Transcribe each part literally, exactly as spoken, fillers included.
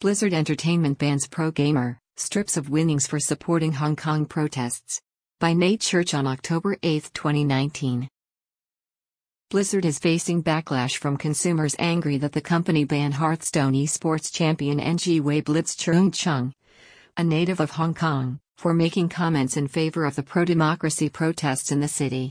Blizzard Entertainment bans pro gamer, strips of winnings for supporting Hong Kong protests. By Nate Church on October eighth, twenty nineteen. Blizzard is facing backlash from consumers angry that the company banned Hearthstone esports champion Ng Wei Blitzchung Chung, a native of Hong Kong, for making comments in favor of the pro-democracy protests in the city.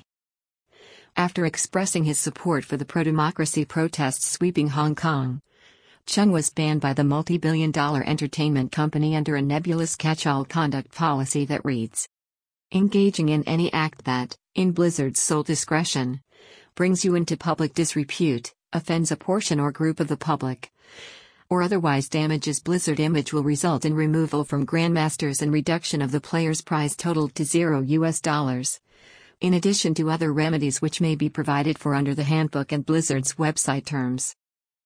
After expressing his support for the pro-democracy protests sweeping Hong Kong, Chung was banned by the multi-billion dollar entertainment company under a nebulous catch-all conduct policy that reads, "Engaging in any act that, in Blizzard's sole discretion, brings you into public disrepute, offends a portion or group of the public, or otherwise damages Blizzard image will result in removal from Grandmasters and reduction of the player's prize total to zero U S dollars, in addition to other remedies which may be provided for under the handbook and Blizzard's website terms."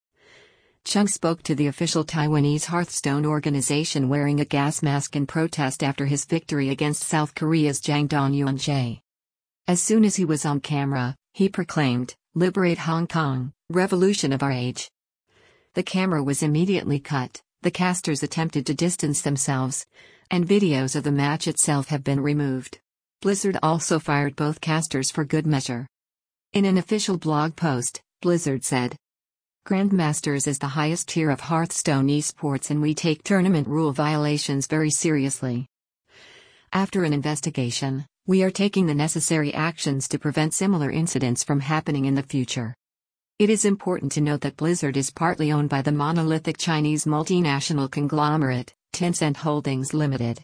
Chung spoke to the official Taiwanese Hearthstone organization wearing a gas mask in protest after his victory against South Korea's Jang Dong-yuan-jae. As soon as he was on camera, he proclaimed, "Liberate Hong Kong, revolution of our age." The camera was immediately cut, the casters attempted to distance themselves, and videos of the match itself have been removed. Blizzard also fired both casters for good measure. In an official blog post, Blizzard said, "Grandmasters is the highest tier of Hearthstone esports and we take tournament rule violations very seriously. After an investigation, we are taking the necessary actions to prevent similar incidents from happening in the future." It is important to note that Blizzard is partly owned by the monolithic Chinese multinational conglomerate, Tencent Holdings Limited.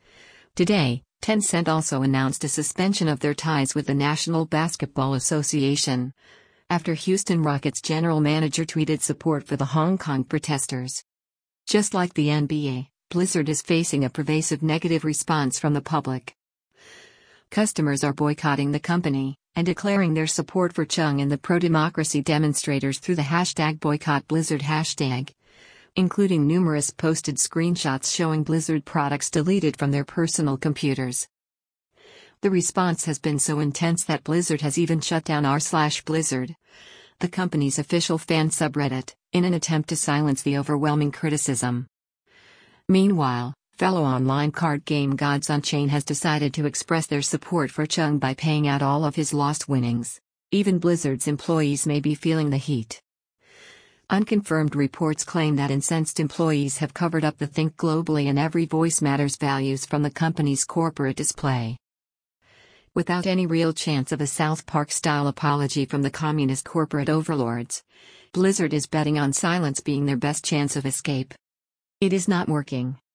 Today, Tencent also announced a suspension of their ties with the National Basketball Association, after Houston Rockets general manager tweeted support for the Hong Kong protesters. Just like the N B A, Blizzard is facing a pervasive negative response from the public. Customers are boycotting the company, and declaring their support for Chung and the pro-democracy demonstrators through the hashtag BoycottBlizzard hashtag, including numerous posted screenshots showing Blizzard products deleted from their personal computers. The response has been so intense that Blizzard has even shut down r slash Blizzard, the company's official fan subreddit, in an attempt to silence the overwhelming criticism. Meanwhile, fellow online card game Gods Unchained has decided to express their support for Chung by paying out all of his lost winnings. Even Blizzard's employees may be feeling the heat. Unconfirmed reports claim that incensed employees have covered up the Think Globally and Every Voice Matters values from the company's corporate display. Without any real chance of a South Park-style apology from the communist corporate overlords, Blizzard is betting on silence being their best chance of escape. It is not working.